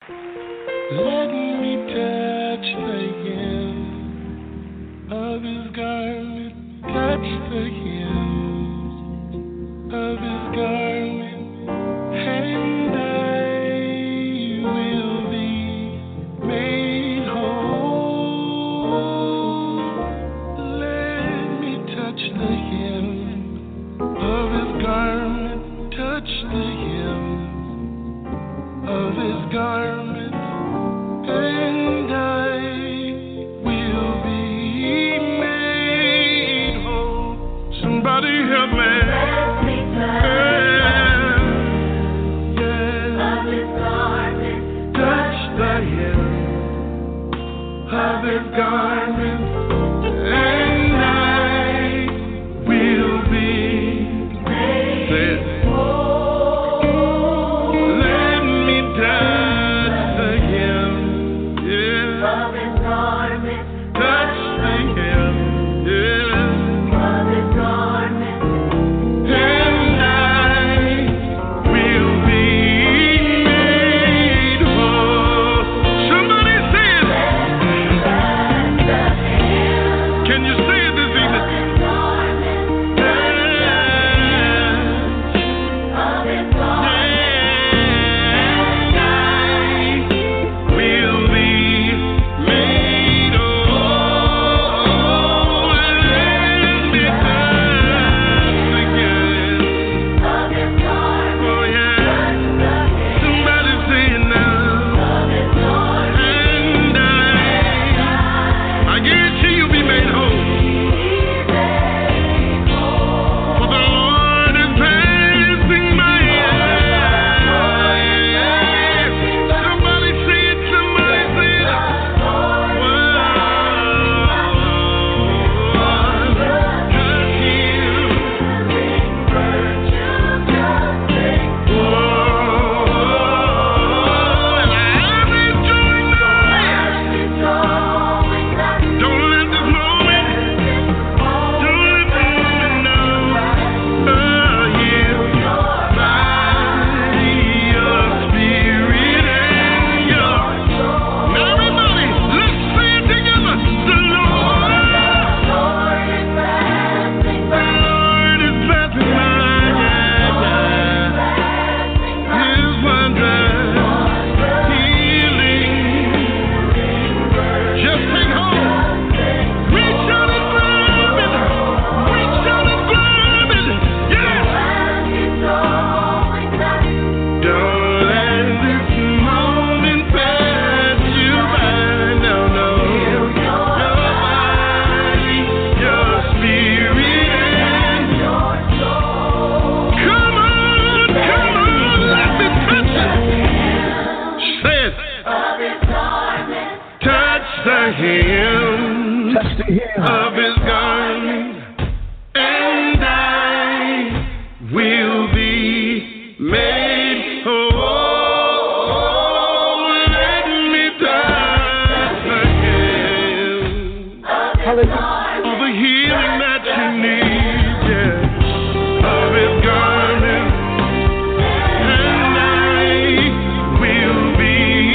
Let me touch the hem of his garment, touch the hem of his garment, and I will be made whole. Let me touch the hem of his garment, touch the hem of his garment, and I will be made whole. Somebody help me. Of his garment, and I will be made whole. Let me touch the hem, yeah, of his garment, touch the hem, yeah, of his garment, and I will be made whole. Somebody say it. Can you say it this evening? Of his garment, and I will be made whole. Let me touch the hem of the healing that you need, yeah. Of his garment, and I will be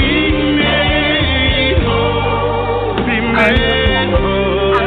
made whole. Be made whole.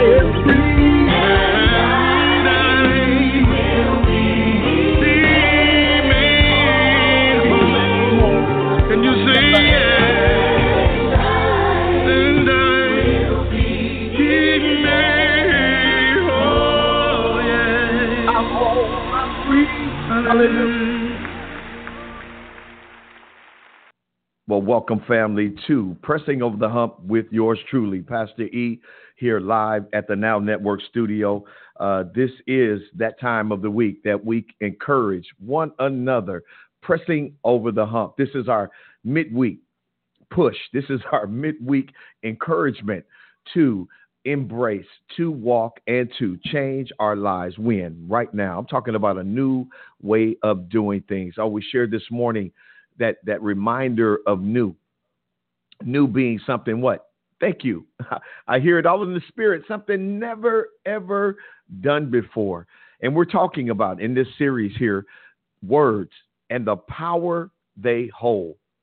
Well, welcome, family, to Pressing Over the Hump with yours truly, Pastor E, here live at the Now Network studio. This is that time of the week that we encourage one another, pressing over the hump. This is our midweek push. This is our midweek encouragement to embrace, to walk, and to change our lives. When? Right now. I'm talking about a new way of doing things. We shared this morning that reminder of new being something what? Thank you. I hear it all in the spirit, something never, ever done before. And we're talking about in this series here, words and the power they hold.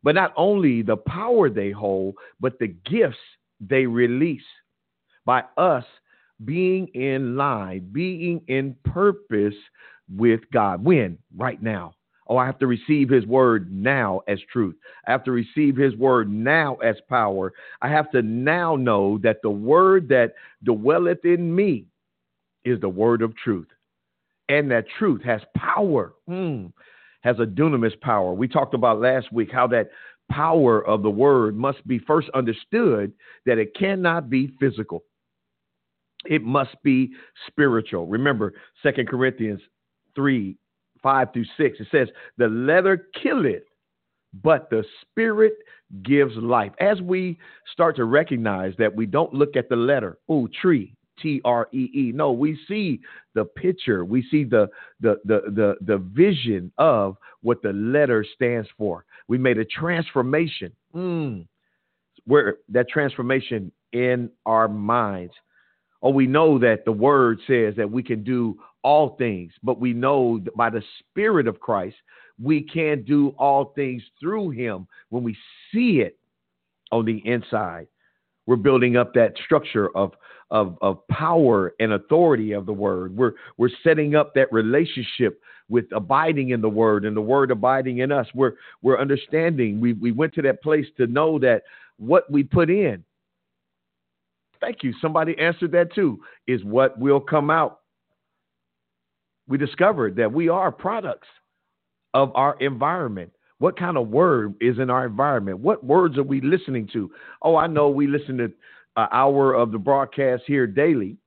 but not only the power they hold, but the gifts they release by us being in line, being in purpose with God. When? Right now. Oh, I have to receive his word now as truth. I have to receive his word now as power. I have to now know that the word that dwelleth in me is the word of truth. And that truth has power, has a dunamis power. We talked about last week how that power of the word must be first understood, that it cannot be physical. It must be spiritual. Remember, 2 Corinthians 3, 5 through 6, it says, the letter killeth, but the spirit gives life. As we start to recognize that we don't look at the letter, tree, Tree. No, we see the picture. We see the vision of what the letter stands for. We made a transformation. Where that transformation in our minds. Oh, we know that the word says that we can do all things, but we know that by the Spirit of Christ, we can do all things through him when we see it on the inside. We're building up that structure of power and authority of the word. We're setting up that relationship with abiding in the word and the word abiding in us. We're understanding. We went to that place to know that what we put in, thank you, somebody answered that too, is what will come out. We discovered that we are products of our environment. What kind of word is in our environment? What words are we listening to? Oh, I know we listen to an hour of the broadcast here daily.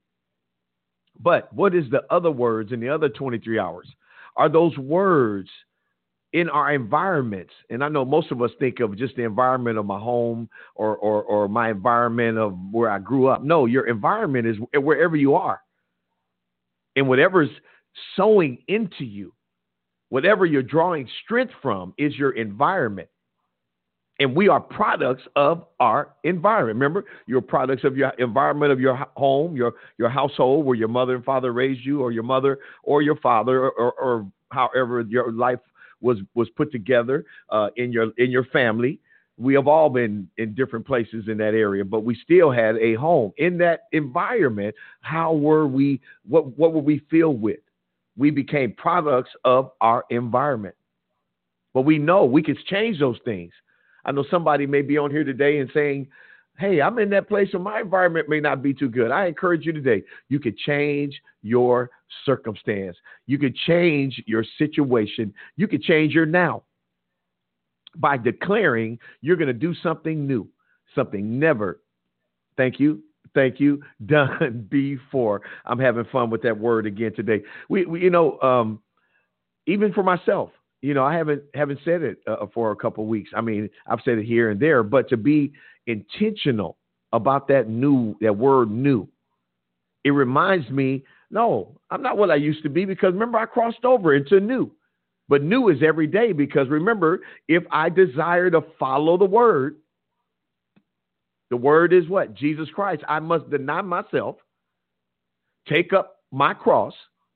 But what is the other words in the other 23 hours? Are those words in our environments? And I know most of us think of just the environment of my home or my environment of where I grew up. No, your environment is wherever you are. And whatever's sowing into you, whatever you're drawing strength from is your environment. And we are products of our environment. Remember, you're products of your environment, of your home, your household, where your mother and father raised you, or your mother or your father, or however your life was put together in your family. We have all been in different places in that area, but we still had a home. In that environment, how were we? What were we filled with? We became products of our environment. But we know we can change those things. I know somebody may be on here today and saying, hey, I'm in that place where my environment may not be too good. I encourage you today, you could change your circumstance. You could change your situation. You could change your now by declaring you're going to do something new, something never, thank you, done before. I'm having fun with that word again today. We even for myself, I haven't said it for a couple of weeks. I mean, I've said it here and there, but to be intentional about that word new, it reminds me, no, I'm not what I used to be, because remember, I crossed over into new. But new is every day, because remember, if I desire to follow the word is what? Jesus Christ. I must deny myself, take up my cross,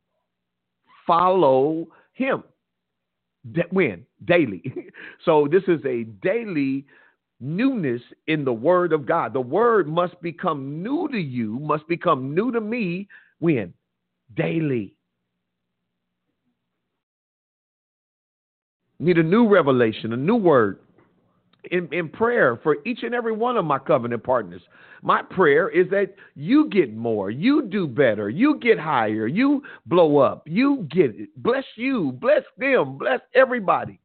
follow him. When? Daily. So this is a daily newness in the word of God. The word must become new to you, must become new to me. When? Daily. Need a new revelation, a new word. In prayer for each and every one of my covenant partners, my prayer is that you get more, you do better, you get higher, you blow up, you get it. Bless you, bless them, bless everybody.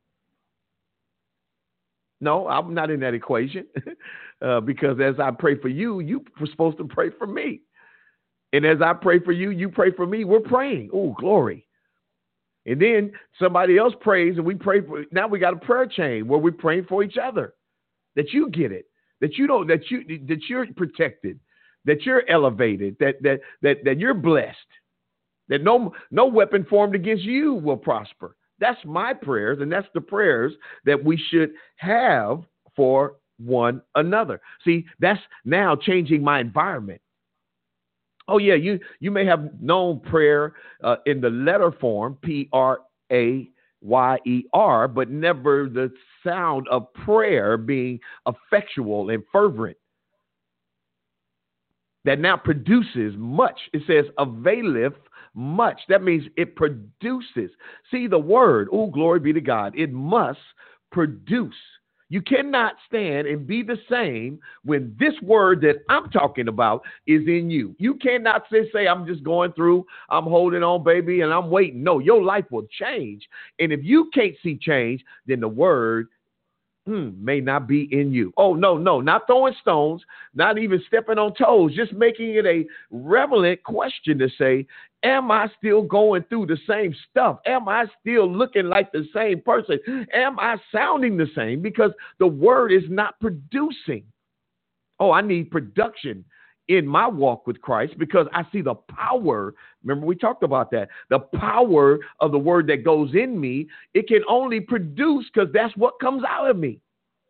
No, I'm not in that equation because as I pray for you, you were supposed to pray for me. And as I pray for you, you pray for me. We're praying. Oh, glory. And then somebody else prays and we pray for, now we got a prayer chain where we're praying for each other, that you get it, that you're protected, that you're elevated, that you're blessed, that no weapon formed against you will prosper. That's my prayers. And that's the prayers that we should have for one another. See, that's now changing my environment. Oh, yeah, you may have known prayer in the letter form, prayer, Y-E-R, but never the sound of prayer being effectual and fervent. That now produces much. It says availeth much. That means it produces. See the word, oh, glory be to God. It must produce. You cannot stand and be the same when this word that I'm talking about is in you. You cannot say, I'm just going through, I'm holding on, baby, and I'm waiting. No, your life will change. And if you can't see change, then the word may not be in you. Oh, no, not throwing stones, not even stepping on toes, just making it a relevant question to say, am I still going through the same stuff? Am I still looking like the same person? Am I sounding the same? Because the word is not producing. Oh, I need production in my walk with Christ because I see the power. Remember, we talked about that. The power of the word that goes in me, it can only produce because that's what comes out of me.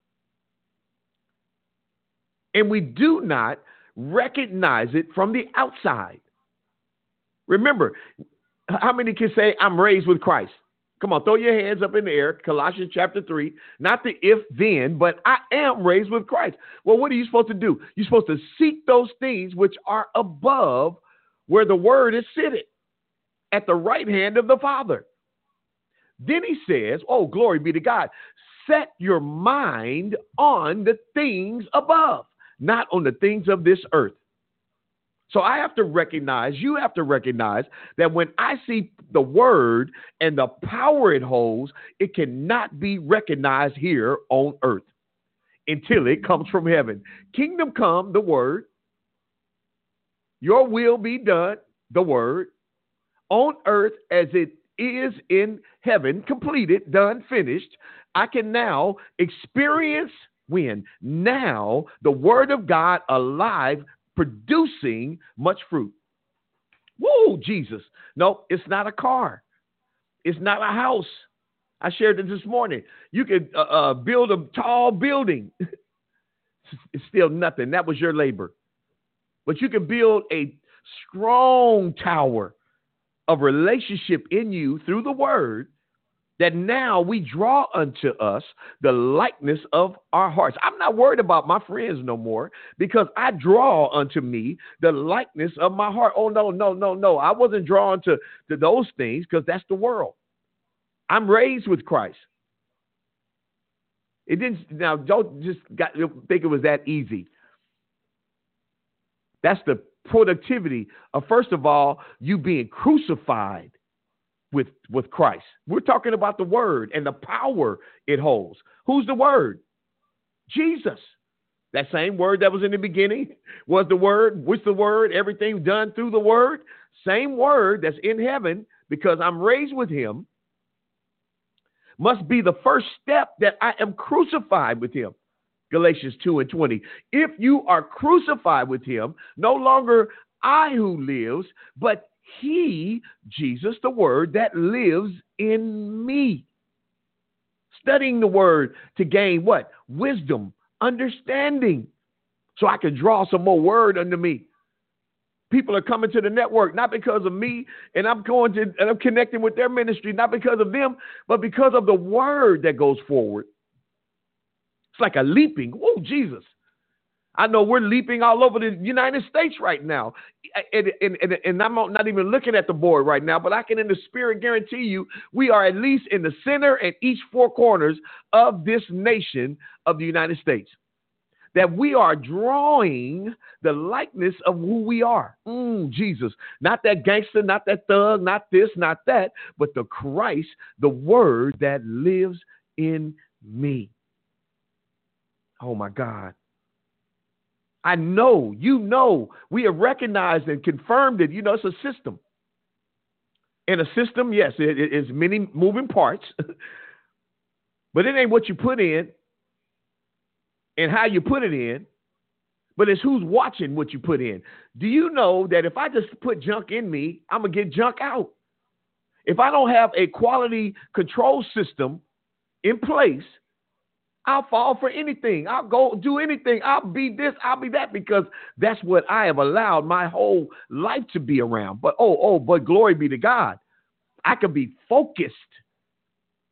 And we do not recognize it from the outside. Remember, how many can say, I'm raised with Christ? Come on, throw your hands up in the air. Colossians chapter 3, not the if then, but I am raised with Christ. Well, what are you supposed to do? You're supposed to seek those things which are above where the word is sitting at the right hand of the Father. Then he says, oh, glory be to God. Set your mind on the things above, not on the things of this earth. So I have to recognize, you have to recognize that when I see the word and the power it holds, it cannot be recognized here on earth until it comes from heaven. Kingdom come, the word. Your will be done, the word. On earth as it is in heaven, completed, done, finished. I can now experience when? Now the word of God alive, producing much fruit. Whoa, Jesus. No, it's not a car. It's not a house. I shared it this morning. You could build a tall building. It's still nothing. That was your labor. But you can build a strong tower of relationship in you through the word that now we draw unto us the likeness of our hearts. I'm not worried about my friends no more because I draw unto me the likeness of my heart. Oh, no. I wasn't drawn to those things because that's the world. I'm raised with Christ. It didn't. Now, don't just think it was that easy. That's the productivity of, first of all, you being crucified with Christ. We're talking about the word and the power it holds. Who's the word? Jesus. That same word that was in the beginning was the word. What's the word? Everything done through the word. Same word that's in heaven because I'm raised with him must be the first step that I am crucified with him. Galatians 2:20. If you are crucified with him, no longer I who lives, but he, Jesus, the word that lives in me. Studying the word to gain what? Wisdom, understanding. So I can draw some more word unto me. People are coming to the network, not because of me, and I'm connecting with their ministry, not because of them, but because of the word that goes forward. It's like a leaping. Oh, Jesus. I know we're leaping all over the United States right now. And I'm not even looking at the board right now, but I can in the spirit guarantee you we are at least in the center and each four corners of this nation of the United States. That we are drawing the likeness of who we are. Jesus. Not that gangster, not that thug, not this, not that, but the Christ, the word that lives in me. Oh, my God. I know, we have recognized and confirmed it. It's a system. And a system, yes, it is many moving parts, but it ain't what you put in and how you put it in, but it's who's watching what you put in. Do you know that if I just put junk in me, I'm going to get junk out? If I don't have a quality control system in place, I'll fall for anything. I'll go do anything. I'll be this, I'll be that, because that's what I have allowed my whole life to be around. But but glory be to God. I can be focused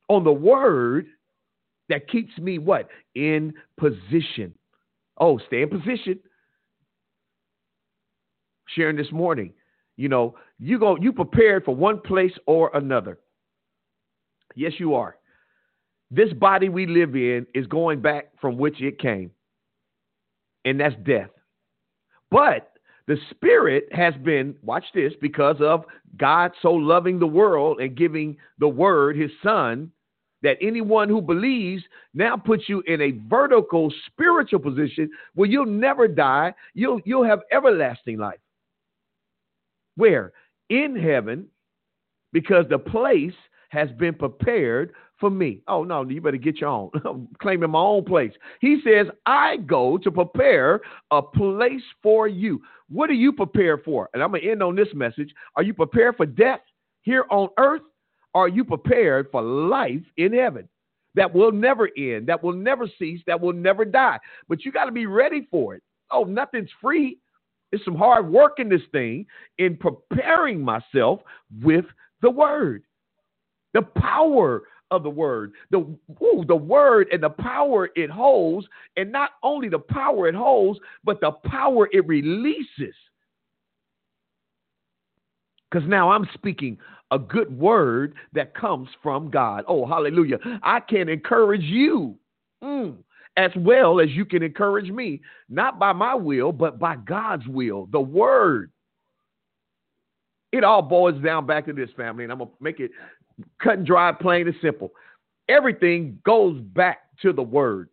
on the word that keeps me what? In position. Oh, stay in position. Sharing this morning, you prepared for one place or another. Yes, you are. This body we live in is going back from which it came, and that's death. But the spirit has been, watch this, because of God so loving the world and giving the word, his son, that anyone who believes now puts you in a vertical spiritual position where you'll never die. You'll have everlasting life. Where? In heaven, because the place has been prepared for me. Oh, no, you better get your own. I'm claiming my own place. He says, I go to prepare a place for you. What are you prepared for? And I'm going to end on this message. Are you prepared for death here on earth? Or are you prepared for life in heaven that will never end, that will never cease, that will never die? But you got to be ready for it. Oh, nothing's free. It's some hard work in this thing in preparing myself with the word, the power of the word, the word and the power it holds, and not only the power it holds, but the power it releases. Because now I'm speaking a good word that comes from God. Oh, hallelujah. I can encourage you as well as you can encourage me, not by my will, but by God's will, the word. It all boils down back to this, family, and I'm going to make it cut and dry, plain and simple. Everything goes back to the word.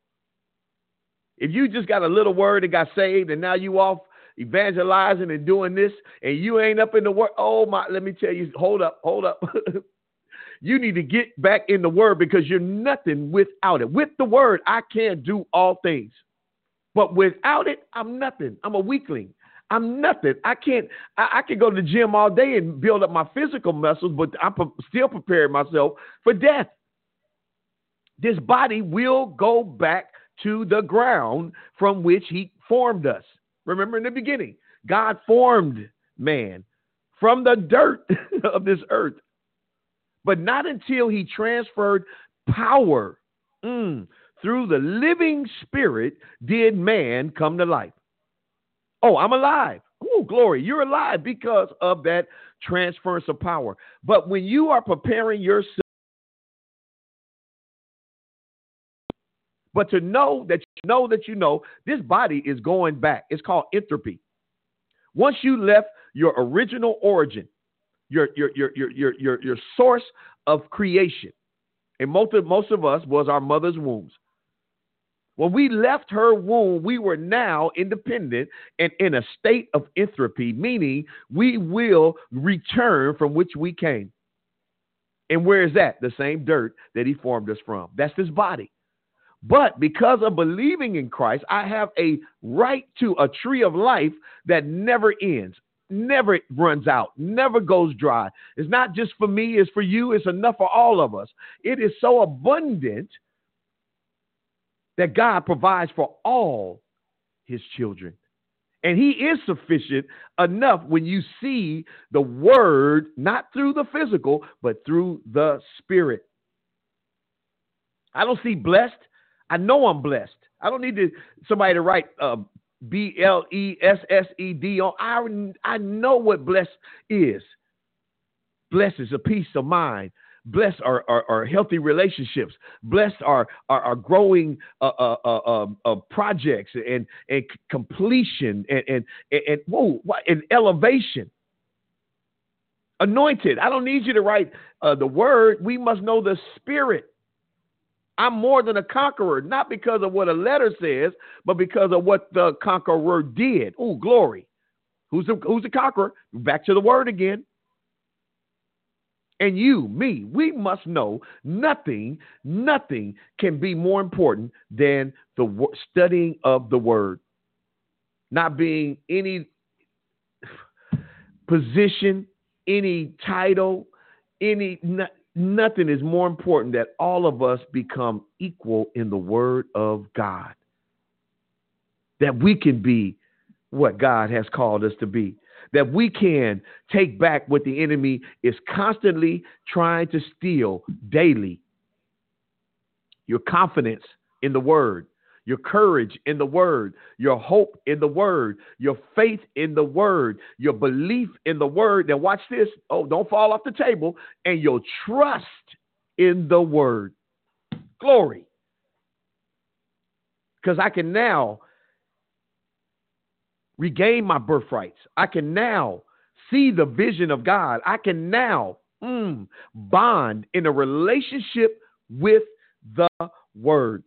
If you just got a little word and got saved and now you off evangelizing and doing this and you ain't up in the word, let me tell you, hold up. You need to get back in the word because you're nothing without it. With the word, I can do all things. But without it, I'm nothing. I'm a weakling. I'm nothing. I can go to the gym all day and build up my physical muscles, but I'm still preparing myself for death. This body will go back to the ground from which he formed us. Remember in the beginning, God formed man from the dirt of this earth. But not until he transferred power through the living spirit did man come to life. Oh, I'm alive. Oh, glory. You're alive because of that transference of power. But when you are preparing yourself, but to know that this body is going back. It's called entropy. Once you left your original origin, your source of creation, and most of us was our mother's wombs. When we left her womb, we were now independent and in a state of entropy, meaning we will return from which we came. And where is that? The same dirt that he formed us from. That's this body. But because of believing in Christ, I have a right to a tree of life that never ends, never runs out, never goes dry. It's not just for me, it's for you, it's enough for all of us. It is so abundant that God provides for all his children. And he is sufficient enough when you see the word, not through the physical, but through the spirit. I don't see blessed. I know I'm blessed. I don't need somebody to write BLESSED on. I know what blessed is. Blessed is a peace of mind. Blessed are healthy relationships. Blessed are growing projects and completion and elevation. Anointed. I don't need you to write the word. We must know the spirit. I'm more than a conqueror, not because of what a letter says, but because of what the conqueror did. Oh, glory. Who's the conqueror? Back to the word again. And you, me, we must know nothing can be more important than the studying of the word. Not being any position, any title, nothing is more important that all of us become equal in the word of God. That we can be what God has called us to be. that we can take back what the enemy is constantly trying to steal daily. Your confidence in the word, your courage in the word, your hope in the word, your faith in the word, your belief in the word. Now watch this. Oh, don't fall off the table. And your trust in the word. Glory. Because I can now regain my birthrights. I can now see the vision of God. I can now bond in a relationship with the word.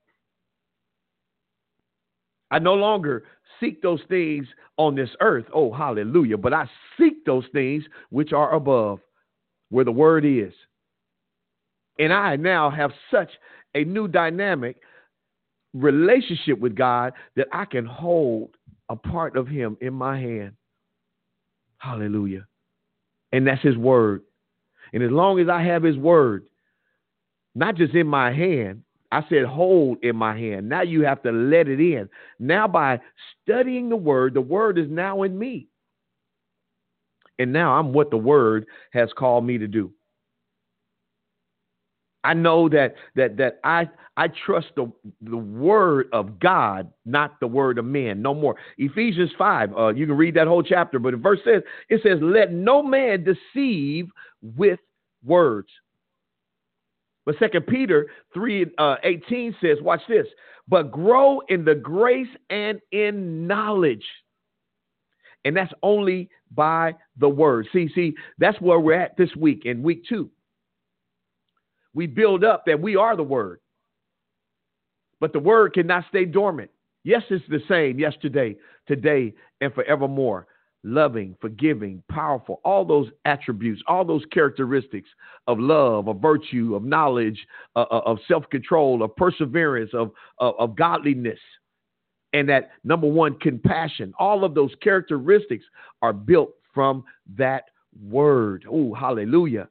I no longer seek those things on this earth. Oh, hallelujah. But I seek those things which are above, where the word is. And I now have such a new dynamic relationship with God that I can hold a part of him in my hand. Hallelujah. And that's his word. And as long as I have his word, not just in my hand, I said hold in my hand. Now you have to let it in. Now by studying the word is now in me. And now I'm what the word has called me to do. I know that I trust the word of God, not the word of man, no more. Ephesians 5, you can read that whole chapter, but the verse says, let no man deceive with words. But 2 Peter 3:18 says, watch this, but grow in the grace and in knowledge. And that's only by the word. See, that's where we're at this week, in week 2. We build up that we are the word. But the word cannot stay dormant. Yes, it's the same yesterday, today, and forevermore. Loving, forgiving, powerful, all those attributes, all those characteristics of love, of virtue, of knowledge, of self-control, of perseverance, of godliness. And that number one, compassion. All of those characteristics are built from that word. Oh, hallelujah.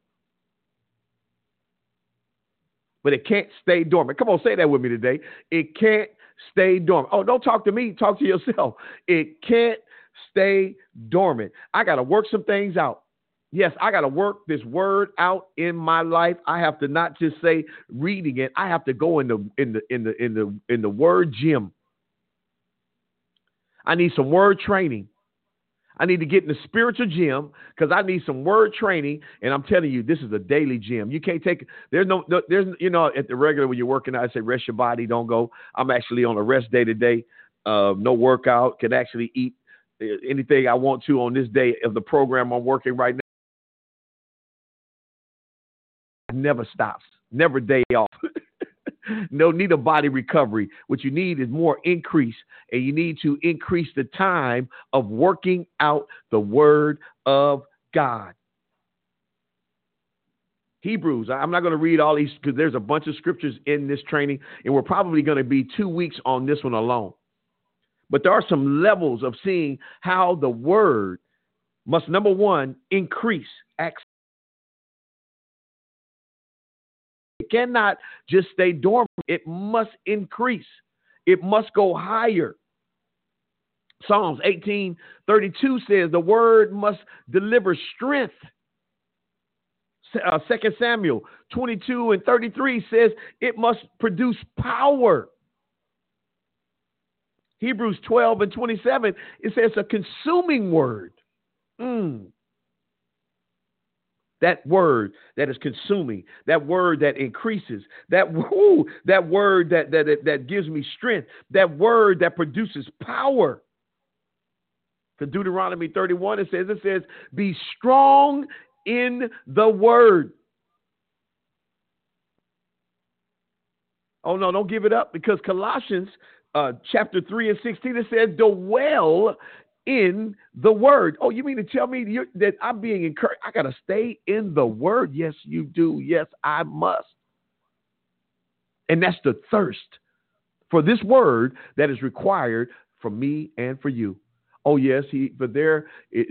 But it can't stay dormant. Come on, say that with me today. It can't stay dormant. Oh, don't talk to me. Talk to yourself. It can't stay dormant. I got to work some things out. Yes, I got to work this word out in my life. I have to not just say reading it. I have to go in the word gym. I need some word training. I need to get in the spiritual gym because I need some word training. And I'm telling you, this is a daily gym. You can't take, there's at the regular when you're working out, I say rest your body, don't go. I'm actually on a rest day today. No workout, can actually eat anything I want to on this day of the program I'm working right now. It never stops, never day off. No need a body recovery. What you need is more increase, and you need to increase the time of working out the word of God. Hebrews, I'm not going to read all these because there's a bunch of scriptures in this training, and we're probably going to be 2 weeks on this one alone. But there are some levels of seeing how the word must, number one, increase. It cannot just stay dormant. It must increase. It must go higher. Psalms 18:32 says the word must deliver strength. 2 Samuel 22:33 says it must produce power. Hebrews 12:27, it says a consuming word. That word that is consuming, that word that increases, that word that gives me strength, that word that produces power. For Deuteronomy 31, it says, be strong in the word. Oh, no, don't give it up, because Colossians chapter 3:16, it says, dwell in the word. Oh, you mean to tell me that I'm being encouraged? I got to stay in the word. Yes, you do. Yes, I must. And that's the thirst for this word that is required for me and for you. Oh yes, there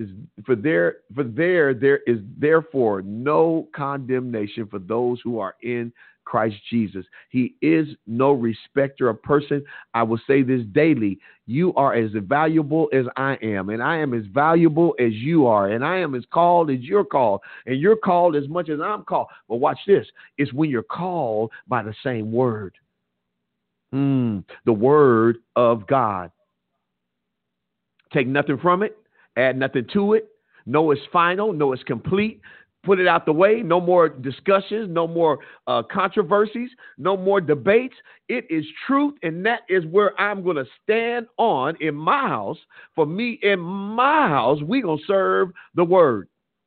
is therefore no condemnation for those who are in Christ Jesus. He is no respecter of person. I will say this daily. You are as valuable as I am, and I am as valuable as you are, and I am as called as you're called, and you're called as much as I'm called. But watch this. It's when you're called by the same word. The word of God. Take nothing from it, add nothing to it. No, it's final. No, it's complete. Put it out the way. No more discussions. No more controversies. No more debates. It is truth, and that is where I'm going to stand on in my house. For me, in my house, we're going to serve the word.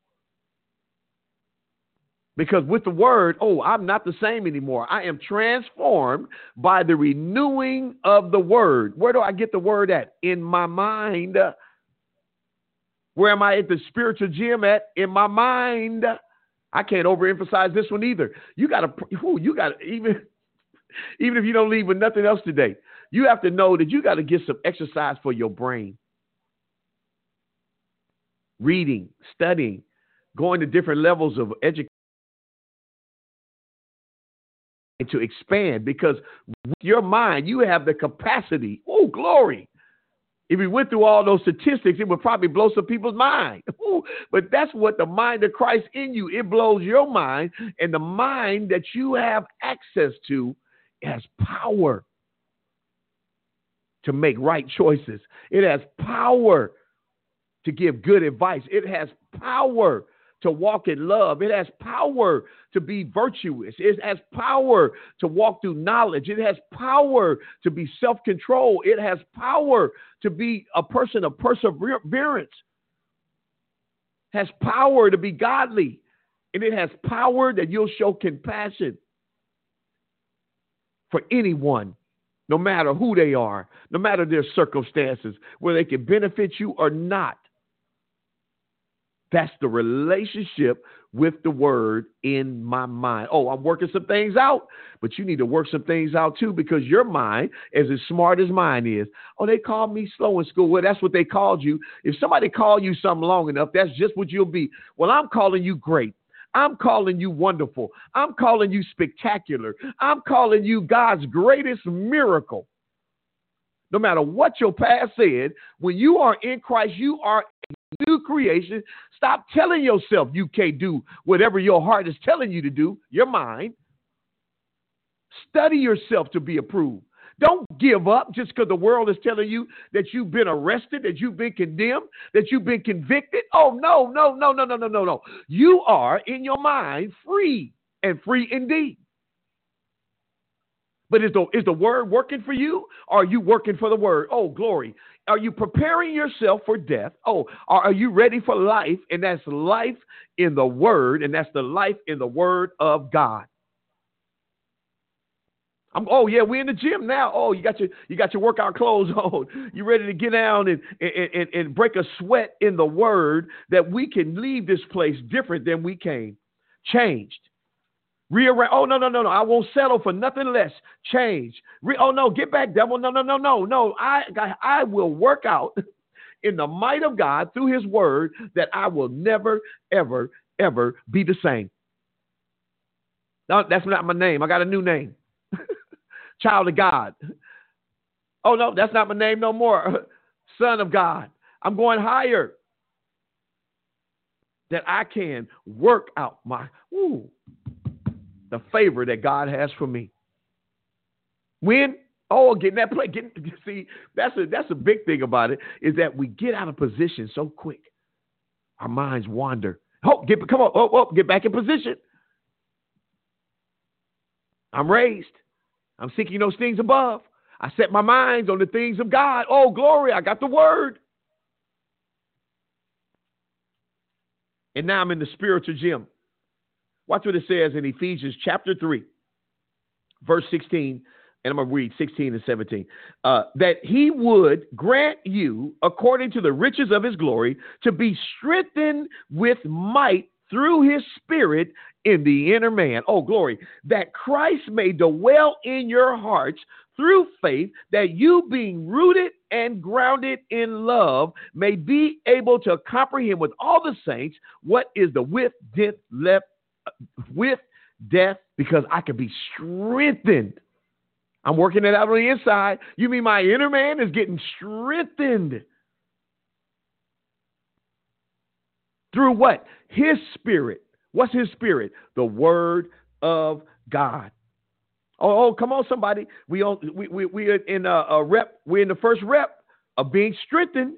Because with the word, I'm not the same anymore. I am transformed by the renewing of the word. Where do I get the word at? In my mind. Where am I at the spiritual gym at? In my mind. I can't overemphasize this one either. You got to, even if you don't leave with nothing else today, you have to know that you got to get some exercise for your brain. Reading, studying, going to different levels of education. To expand, because with your mind, you have the capacity. Oh, glory. If we went through all those statistics, it would probably blow some people's mind. But that's what the mind of Christ in you, it blows your mind, and the mind that you have access to has power to make right choices. It has power to give good advice. It has power to walk in love. It has power to be virtuous. It has power to walk through knowledge. It has power to be self-control. It has power to be a person of perseverance. It has power to be godly. And it has power that you'll show compassion for anyone, no matter who they are, no matter their circumstances, whether they can benefit you or not. That's the relationship with the word in my mind. Oh, I'm working some things out, but you need to work some things out too, because your mind is as smart as mine is. Oh, they called me slow in school. Well, that's what they called you. If somebody called you something long enough, that's just what you'll be. Well, I'm calling you great. I'm calling you wonderful. I'm calling you spectacular. I'm calling you God's greatest miracle. No matter what your past said, when you are in Christ, you are a new creation. Stop telling yourself you can't do whatever your heart is telling you to do, your mind. Study yourself to be approved. Don't give up just because the world is telling you that you've been arrested, that you've been condemned, that you've been convicted. Oh, no. You are, in your mind, free, and free indeed. But is the word working for you? Or are you working for the word? Oh, glory. Are you preparing yourself for death? Oh, are you ready for life? And that's life in the word, and that's the life in the word of God. We're in the gym now. Oh, you got your workout clothes on. You ready to get down and break a sweat in the word, that we can leave this place different than we came. Changed. Rearrange. Oh, no. I won't settle for nothing less. Change. Get back, devil. No. I will work out in the might of God through his word, that I will never, ever, ever be the same. No, that's not my name. I got a new name. Child of God. Oh, no, that's not my name no more. Son of God. I'm going higher. That I can work out the favor that God has for me. When? Oh, get in that place. See, that's a big thing about it, is that we get out of position so quick. Our minds wander. Get back in position. I'm raised. I'm seeking those things above. I set my mind on the things of God. Oh, glory, I got the word. And now I'm in the spiritual gym. Watch what it says in Ephesians chapter 3, verse 16. And I'm going to read 16 and 17. That he would grant you, according to the riches of his glory, to be strengthened with might through his spirit in the inner man. Oh, glory. That Christ may dwell in your hearts through faith, that you, being rooted and grounded in love, may be able to comprehend with all the saints what is the width, depth, because I can be strengthened. I'm working it out on the inside. You mean my inner man is getting strengthened through what? His Spirit. What's His Spirit? The Word of God. Oh, come on, somebody. We are in a rep. We're in the first rep of being strengthened.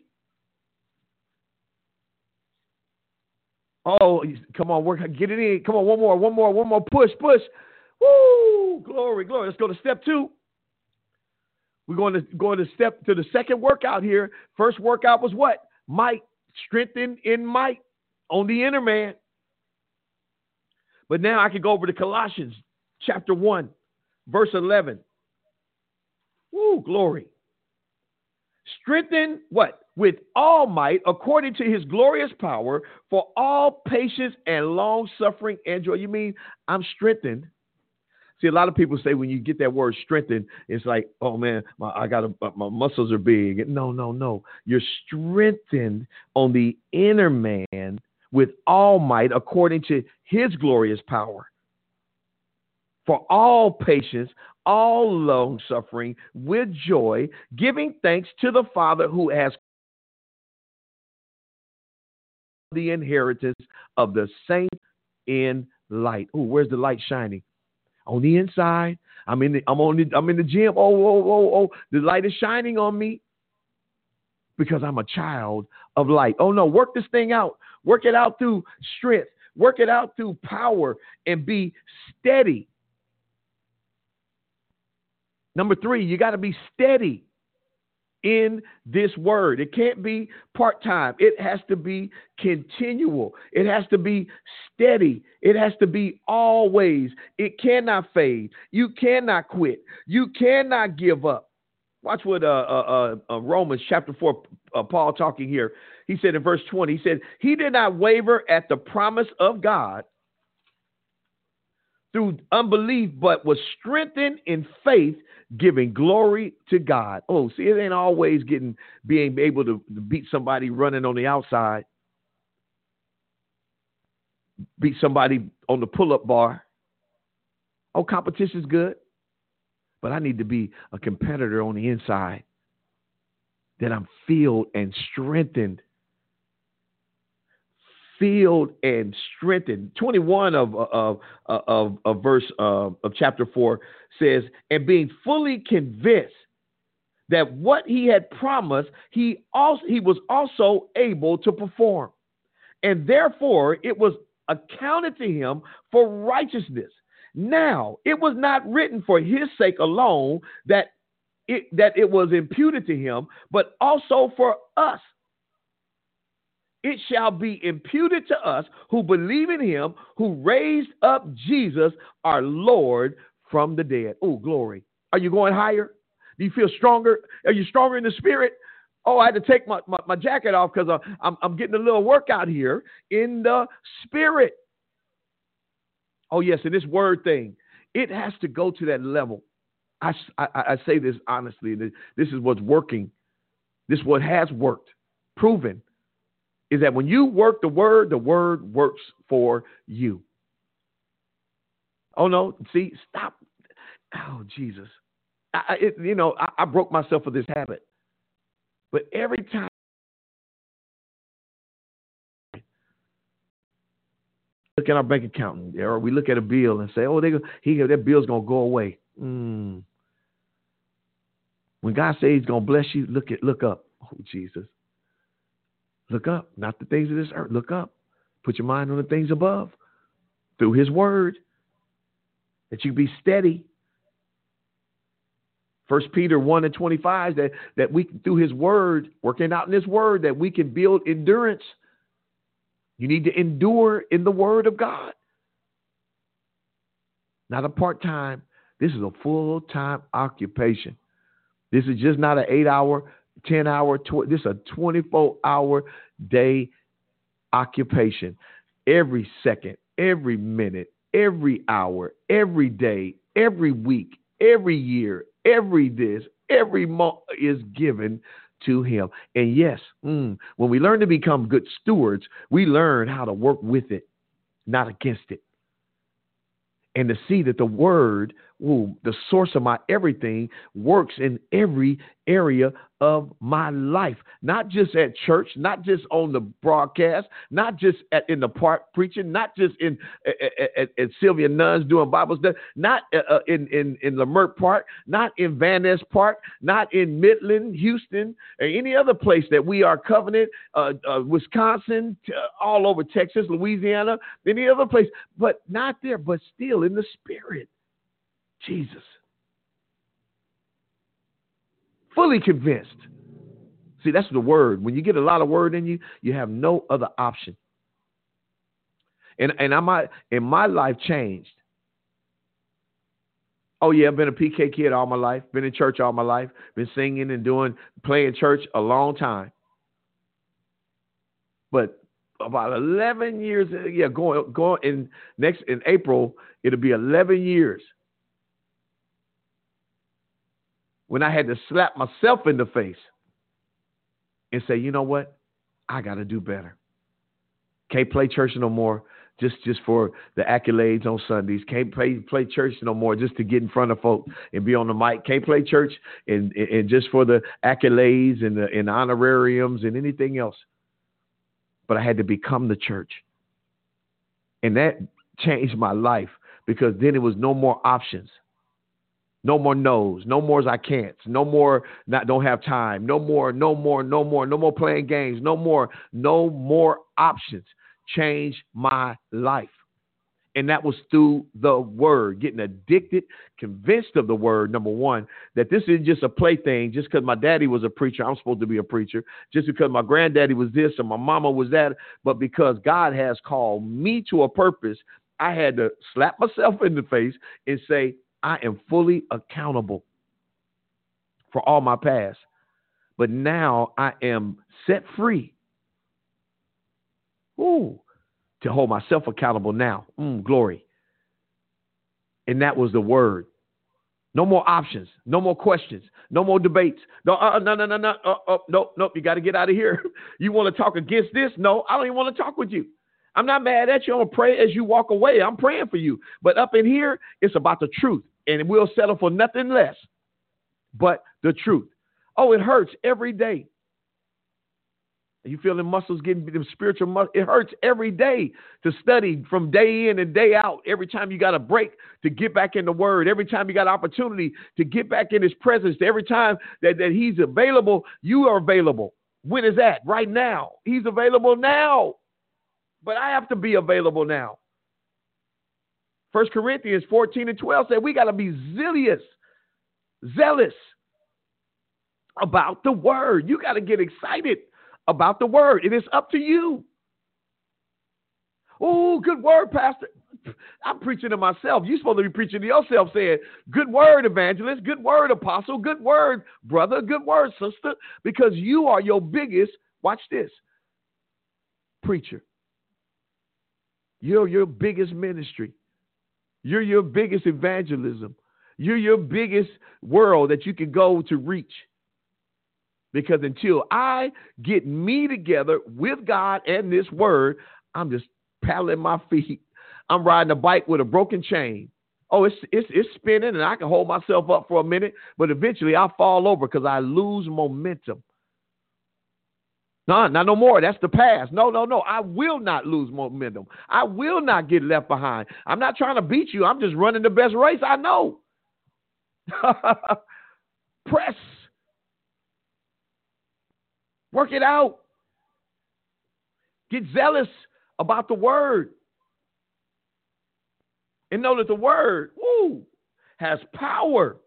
Oh, come on, work, get it in. Come on, one more, push. Woo, glory. Let's go to step 2. We're going to step to the second workout here. First workout was what? Might, strengthen in might on the inner man. But now I can go over to Colossians chapter 1, verse 11. Woo, glory. Strengthen what? With all might, according to His glorious power, for all patience and long suffering and joy. You mean I'm strengthened? See, a lot of people say when you get that word strengthened, it's like, oh man, my muscles are big. No. You're strengthened on the inner man with all might, according to His glorious power. For all patience, all long suffering with joy, giving thanks to the Father who has the inheritance of the saints in light. Oh, where's the light shining? On the inside. I'm in the gym. Oh, the light is shining on me because I'm a child of light. Oh no, work this thing out. Work it out through strength. Work it out through power and be steady. Number 3, you got to be steady in this word. It can't be part-time. It has to be continual. It has to be steady. It has to be always. It cannot fade. You cannot quit. You cannot give up. Watch what Romans chapter 4, Paul talking here. He said in verse 20, he said, he did not waver at the promise of God through unbelief, but was strengthened in faith, giving glory to God. Oh, see, it ain't always being able to beat somebody running on the outside, beat somebody on the pull-up bar. Oh, competition's good, but I need to be a competitor on the inside, that I'm filled and strengthened. Filled and strengthened. 21 of verse of chapter 4 says, and being fully convinced that what he had promised, he was also able to perform, and therefore it was accounted to him for righteousness. Now it was not written for his sake alone that it was imputed to him, but also for us. It shall be imputed to us who believe in him who raised up Jesus, our Lord, from the dead. Oh, glory. Are you going higher? Do you feel stronger? Are you stronger in the spirit? Oh, I had to take my jacket off because I'm getting a little workout here in the spirit. Oh, yes, and this word thing, it has to go to that level. I say this honestly. This is what's working. This is what has worked, proven. Is that when you work the word works for you. Oh, no. See, stop. Oh, Jesus. I broke myself for this habit. But every time we look at our bank account, or we look at a bill and say, oh, that bill's going to go away. When God says he's going to bless you, look up. Oh, Jesus. Look up, not the things of this earth. Look up. Put your mind on the things above through his word, that you be steady. 1 Peter 1:25, that we, through his word, working out in his word, that we can build endurance. You need to endure in the word of God. Not a part-time. This is a full-time occupation. This is just not an 8-hour, 10-hour, this is a 24-hour day occupation. Every second, every minute, every hour, every day, every week, every year, every this, every is given to him. And yes, when we learn to become good stewards, we learn how to work with it, not against it. And to see that the word, the source of my everything, works in every area of my life, not just at church, not just on the broadcast, not just in the park preaching, not just at Sylvia Nunn's doing Bible study, not in Lamert Park, not in Van Ness Park, not in Midland, Houston, or any other place that we are covenant, Wisconsin, all over Texas, Louisiana, any other place, but not there, but still in the spirit. Jesus. Fully convinced. See, that's the word. When you get a lot of word in you, you have no other option. And my life changed. Oh, yeah, I've been a PK kid all my life, been in church all my life, been singing and playing church a long time. But about 11 years, going in April, it'll be 11 years when I had to slap myself in the face and say, you know what? I got to do better. Can't play church no more just for the accolades on Sundays. Can't play church no more just to get in front of folks and be on the mic. Can't play church and just for the accolades and the honorariums and anything else. But I had to become the church. And that changed my life, because then it was no more options. No more no's, no more I can'ts, no more don't have time, no more playing games, no more options. Changed my life. And that was through the word, getting addicted, convinced of the word, number one, that this isn't just a plaything. Just because my daddy was a preacher, I'm supposed to be a preacher. Just because my granddaddy was this and my mama was that. But because God has called me to a purpose, I had to slap myself in the face and say, I am fully accountable for all my past. But now I am set free. To hold myself accountable now. Glory. And that was the word. No more options. No more questions. No more debates. No. You got to get out of here. You want to talk against this? No, I don't even want to talk with you. I'm not mad at you. I'm going to pray as you walk away. I'm praying for you. But up in here, it's about the truth. And we'll settle for nothing less but the truth. Oh, it hurts every day. You feel the muscles getting the spiritual muscles. It hurts every day to study from day in and day out. Every time you got a break to get back in the word. Every time you got opportunity to get back in his presence. Every time that he's available, you are available. When is that? Right now. He's available now. But I have to be available now. 1 Corinthians 14:12 said we got to be zealous about the word. You got to get excited about the word. It is up to you. Oh, good word, Pastor. I'm preaching to myself. You're supposed to be preaching to yourself, saying, good word, evangelist, good word, apostle, good word, brother, good word, sister, because you are your biggest, watch this, preacher. You're your biggest ministry. You're your biggest evangelism. You're your biggest world that you can go to reach. Because until I get me together with God and this word, I'm just paddling my feet. I'm riding a bike with a broken chain. Oh, it's spinning and I can hold myself up for a minute, but eventually I'll fall over because I lose momentum. No more. That's the past. No. I will not lose momentum. I will not get left behind. I'm not trying to beat you. I'm just running the best race I know. Press. Work it out. Get zealous about the word. And know that the word, has power.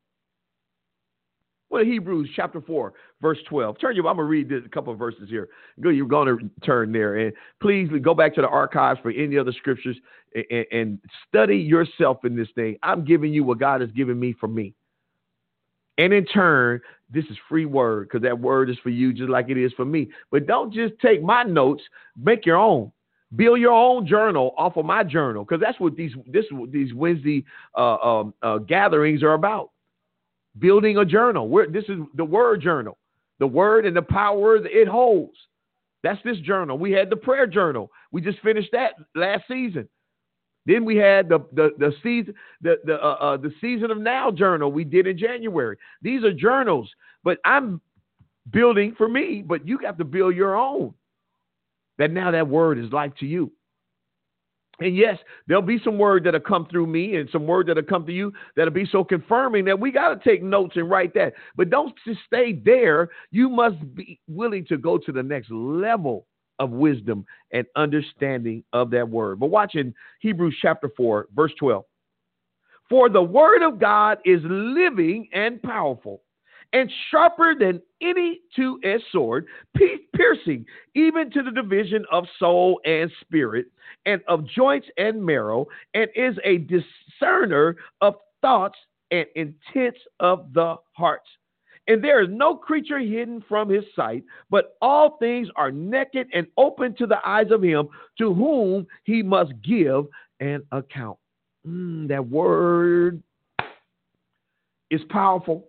Well, Hebrews chapter 4, verse 12. I'm going to read a couple of verses here. You're going to turn there. And please go back to the archives for any other scriptures and study yourself in this thing. I'm giving you what God has given me for me. And in turn, this is free word, because that word is for you just like it is for me. But don't just take my notes. Make your own. Build your own journal off of my journal, because that's what these Wednesday gatherings are about. building a journal. This is the word journal. The word and the power it holds. That's this journal. We had the prayer journal. We just finished that last season. Then we had the season of now journal we did in January. These are journals, but I'm building for me, but you have to build your own. That now that word is life to you. And yes, there'll be some word that'll come through me and some word that'll come to you that'll be so confirming that we got to take notes and write that. But don't just stay there. You must be willing to go to the next level of wisdom and understanding of that word. But watch in Hebrews chapter 4, verse 12. For the word of God is living and powerful and sharper than any two-edged sword, piercing even to the division of soul and spirit, and of joints and marrow, and is a discerner of thoughts and intents of the hearts. And there is no creature hidden from his sight, but all things are naked and open to the eyes of him to whom he must give an account. That word is powerful.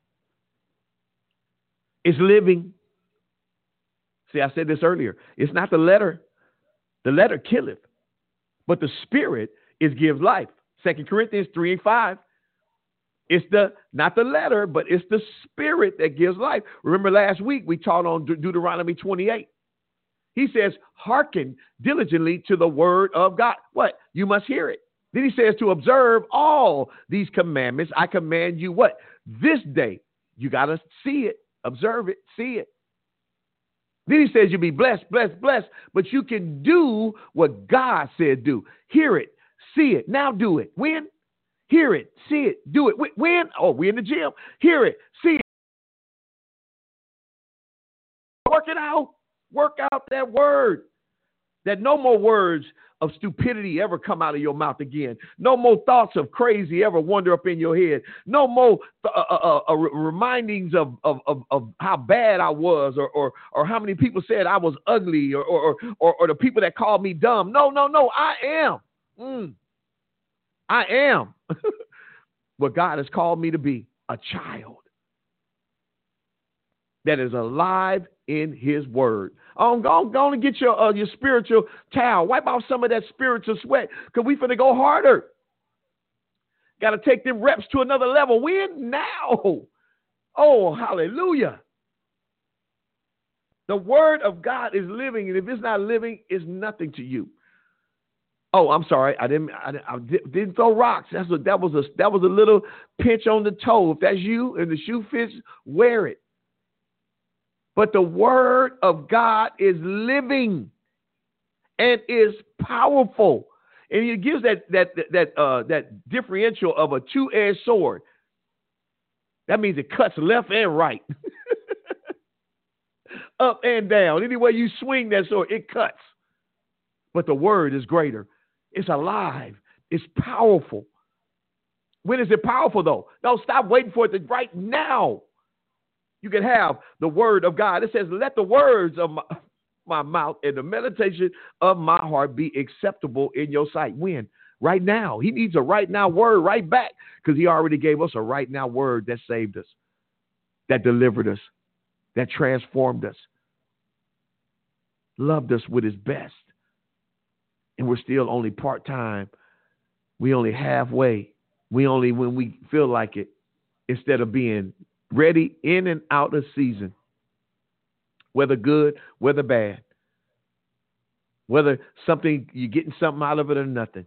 It's living. See, I said this earlier. It's not the letter. The letter killeth, but the spirit gives life. 2 Corinthians 3:5. It's not the letter, but it's the spirit that gives life. Remember last week we taught on Deuteronomy 28. He says, hearken diligently to the word of God. What? You must hear it. Then he says to observe all these commandments. I command you what? This day. You got to see it. Observe it, see it. Then he says you'll be blessed, blessed, blessed, but you can do what God said do. Hear it, see it, now do it. When? Hear it, see it, do it. When? Oh, we're in the gym. Hear it, see it. Work it out. Work out that word. That no more words of stupidity ever come out of your mouth again. No more thoughts of crazy ever wander up in your head. No more remindings of how bad I was or how many people said I was ugly or the people that called me dumb. No. I am what God has called me to be, a child that is alive in his word. Go and get your spiritual towel. Wipe off some of that spiritual sweat because we finna go harder. Got to take them reps to another level. When? Now. Oh, hallelujah. The word of God is living, and if it's not living, it's nothing to you. Oh, I'm sorry. I didn't throw rocks. That was a little pinch on the toe. If that's you and the shoe fits, wear it. But the word of God is living and is powerful. And it gives that differential of a two-edged sword. That means it cuts left and right. Up and down. Any way you swing that sword, it cuts. But the word is greater. It's alive. It's powerful. When is it powerful, though? Don't stop waiting for it to right now. You can have the word of God. It says, let the words of my mouth and the meditation of my heart be acceptable in your sight. When? Right now. He needs a right now word right back because he already gave us a right now word that saved us, that delivered us, that transformed us, loved us with his best. And we're still only part-time. We only halfway. We only when we feel like it instead of being ready in and out of season, whether good, whether bad, whether something you're getting something out of it or nothing.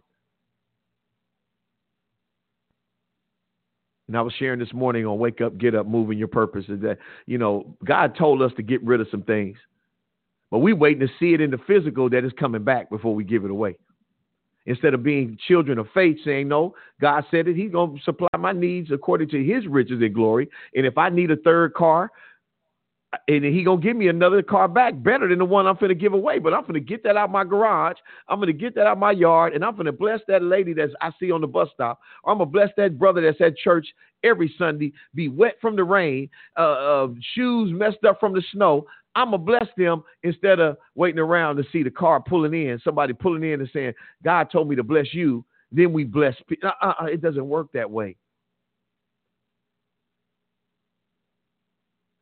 And I was sharing this morning on Wake Up, Get Up, Moving Your Purpose is that, God told us to get rid of some things, but we waiting to see it in the physical that is coming back before we give it away. Instead of being children of faith, saying, no, God said it. He's going to supply my needs according to his riches and glory. And if I need a third car, and he going to give me another car back better than the one I'm going to give away. But I'm going to get that out my garage. I'm going to get that out my yard. And I'm going to bless that lady that I see on the bus stop. Or I'm going to bless that brother that's at church every Sunday, be wet from the rain, shoes messed up from the snow. I'm going to bless them instead of waiting around to see the car pulling in, somebody pulling in and saying, God told me to bless you. Then we bless people. It doesn't work that way.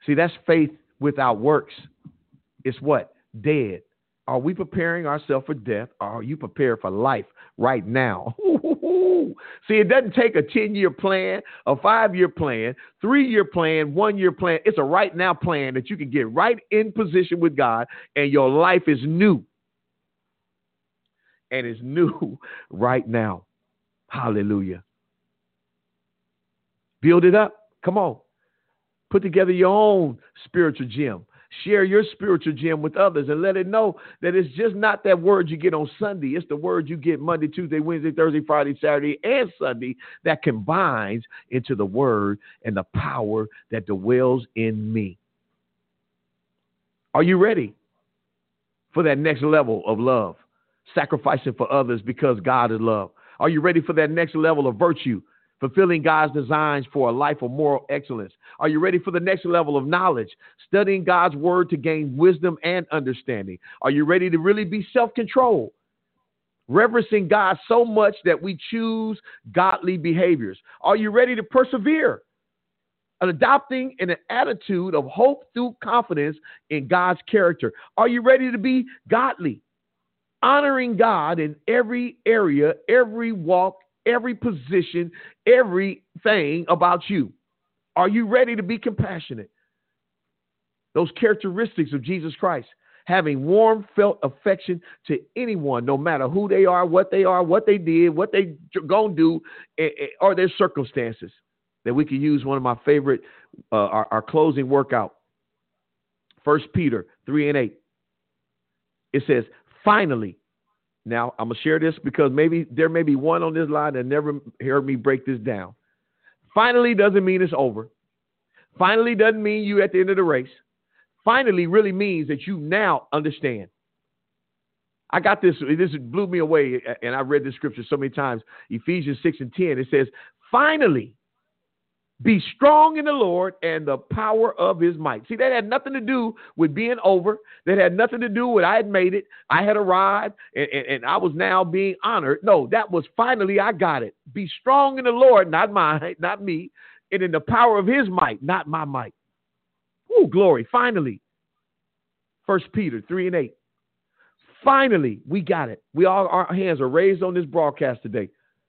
See, that's faith without works. It's what? Dead. Are we preparing ourselves for death? Or are you prepared for life right now? See, it doesn't take a 10-year plan, a 5-year plan, 3-year plan, 1-year plan. It's a right now plan that you can get right in position with God, and your life is new. And it's new right now. Hallelujah. Build it up. Come on. Put together your own spiritual gym. Share your spiritual gym with others and let it know that it's just not that word you get on Sunday. It's the word you get Monday, Tuesday, Wednesday, Thursday, Friday, Saturday, and Sunday that combines into the word and the power that dwells in me. Are you ready for that next level of love? Sacrificing for others because God is love. Are you ready for that next level of virtue? Fulfilling God's designs for a life of moral excellence. Are you ready for the next level of knowledge? Studying God's word to gain wisdom and understanding. Are you ready to really be self-controlled? Reverencing God so much that we choose godly behaviors. Are you ready to persevere? Adopting an attitude of hope through confidence in God's character. Are you ready to be godly? Honoring God in every area, every walk, every position, everything about you. Are you ready to be compassionate? Those characteristics of Jesus Christ, having warm felt affection to anyone, no matter who they are, what they did, what they gonna do, or their circumstances. That we can use one of my favorite, our closing workout. 1 Peter 3:8. It says, finally. Now, I'm going to share this because there may be one on this line that never heard me break this down. Finally doesn't mean it's over. Finally doesn't mean you at the end of the race. Finally really means that you now understand. I got this. This blew me away, and I read this scripture so many times. Ephesians 6:10. It says, finally, be strong in the Lord and the power of his might. See, that had nothing to do with being over. That had nothing to do with I had made it. I had arrived and I was now being honored. No, that was finally I got it. Be strong in the Lord, not mine, not me, and in the power of his might, not my might. Oh, glory. Finally. 1 Peter 3:8. Finally, we got it. Our hands are raised on this broadcast today.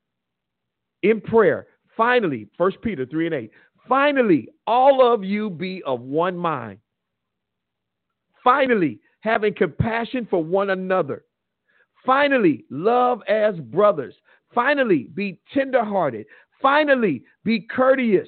In prayer. Finally, 1 Peter 3:8. Finally, all of you be of one mind. Finally, having compassion for one another. Finally, love as brothers. Finally, be tenderhearted. Finally, be courteous.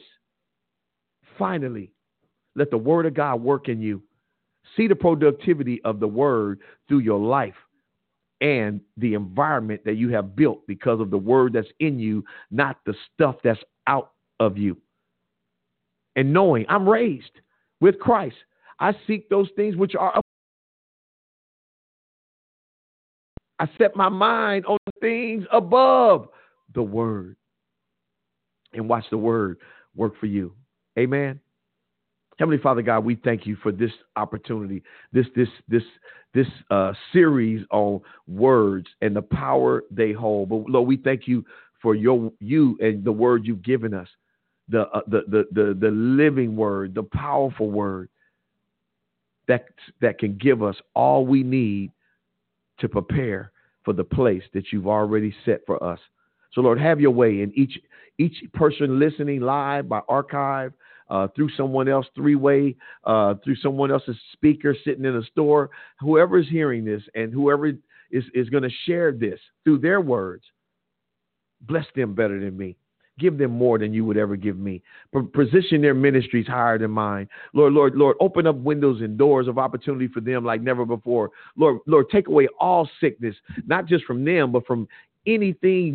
Finally, let the word of God work in you. See the productivity of the word through your life and the environment that you have built because of the word that's in you, not the stuff that's out of you. And knowing I'm raised with Christ, I seek those things which are up. I set my mind on the things above the word and watch the word work for you. Amen. Heavenly Father God, we thank you for this opportunity, this series on words and the power they hold. But Lord, we thank you for you and the word you've given us, the living word, the powerful word that can give us all we need to prepare for the place that you've already set for us. So Lord, have your way in each person listening live by archive, through someone else, three-way, through someone else's speaker sitting in a store, whoever is hearing this and whoever is going to share this through their words, bless them better than me. Give them more than you would ever give me. Position their ministries higher than mine. Lord, open up windows and doors of opportunity for them like never before. Lord, take away all sickness, not just from them, but from anything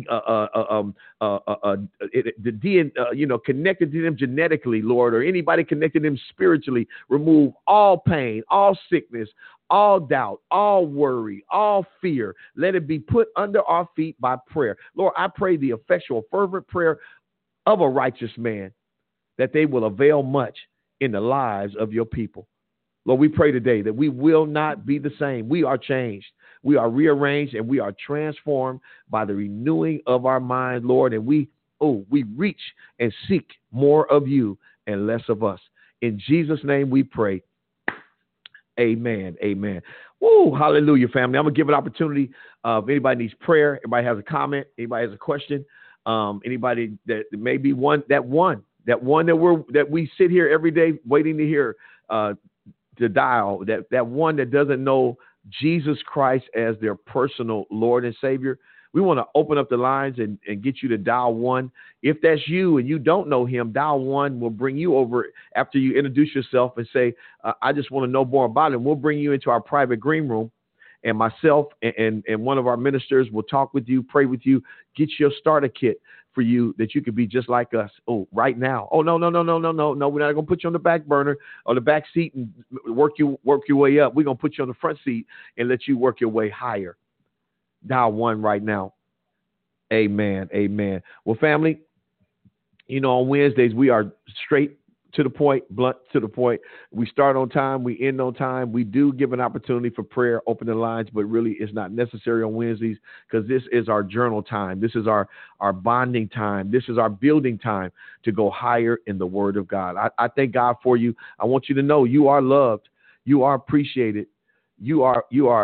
connected to them genetically, Lord, or anybody connected to them spiritually. Remove all pain, all sickness, all doubt, all worry, all fear. Let it be put under our feet by prayer. Lord, I pray the effectual, fervent prayer of a righteous man that they will avail much in the lives of your people. Lord, we pray today that we will not be the same. We are changed. We are rearranged and we are transformed by the renewing of our mind, Lord. And we reach and seek more of you and less of us. In Jesus' name we pray. Amen. Amen. Woo, hallelujah, family. I'm going to give an opportunity if anybody needs prayer, anybody has a comment, anybody has a question, anybody that maybe that we sit here every day waiting to hear to dial, that one that doesn't know Jesus Christ as their personal Lord and Savior. We want to open up the lines and get you to dial 1. If that's you and you don't know him, dial 1. We'll bring you over after you introduce yourself and say, I just want to know more about it. We'll bring you into our private green room, and myself and one of our ministers will talk with you, pray with you, get your starter kit for you that you could be just like us. Oh, right now. Oh, no. We're not going to put you on the back burner or the back seat and work your way up. We're going to put you on the front seat and let you work your way higher. Dial 1 right now. Amen. Amen. Well, family, on Wednesdays, we are straight to the point, blunt to the point. We start on time. We end on time. We do give an opportunity for prayer, open the lines, but really it's not necessary on Wednesdays because this is our journal time. This is our bonding time. This is our building time to go higher in the Word of God. I thank God for you. I want you to know you are loved. You are appreciated. You are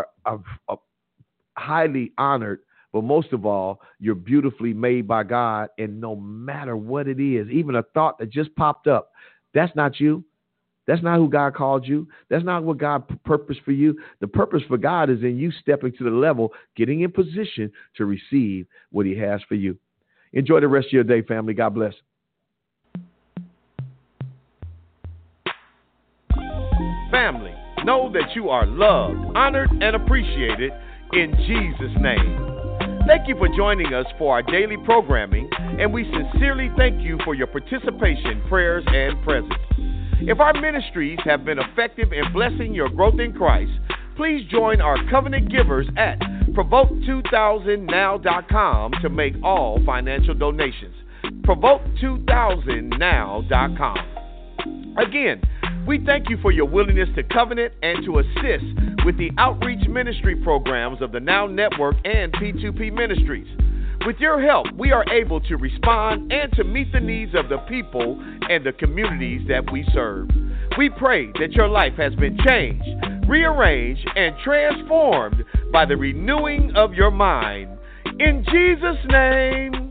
highly honored, but most of all, you're beautifully made by God. And no matter what it is, even a thought that just popped up, that's not you. That's not who God called you. That's not what God purposed for you. The purpose for God is in you stepping to the level, getting in position to receive what he has for you. Enjoy the rest of your day, family. God bless. Family, know that you are loved, honored, and appreciated in Jesus' name. Thank you for joining us for our daily programming, and we sincerely thank you for your participation, prayers, and presence. If our ministries have been effective in blessing your growth in Christ, please join our covenant givers at Provoke2000now.com to make all financial donations. Provoke2000now.com. Again, we thank you for your willingness to covenant and to assist with the outreach ministry programs of the Now Network and P2P Ministries. With your help, we are able to respond and to meet the needs of the people and the communities that we serve. We pray that your life has been changed, rearranged, and transformed by the renewing of your mind. In Jesus' name.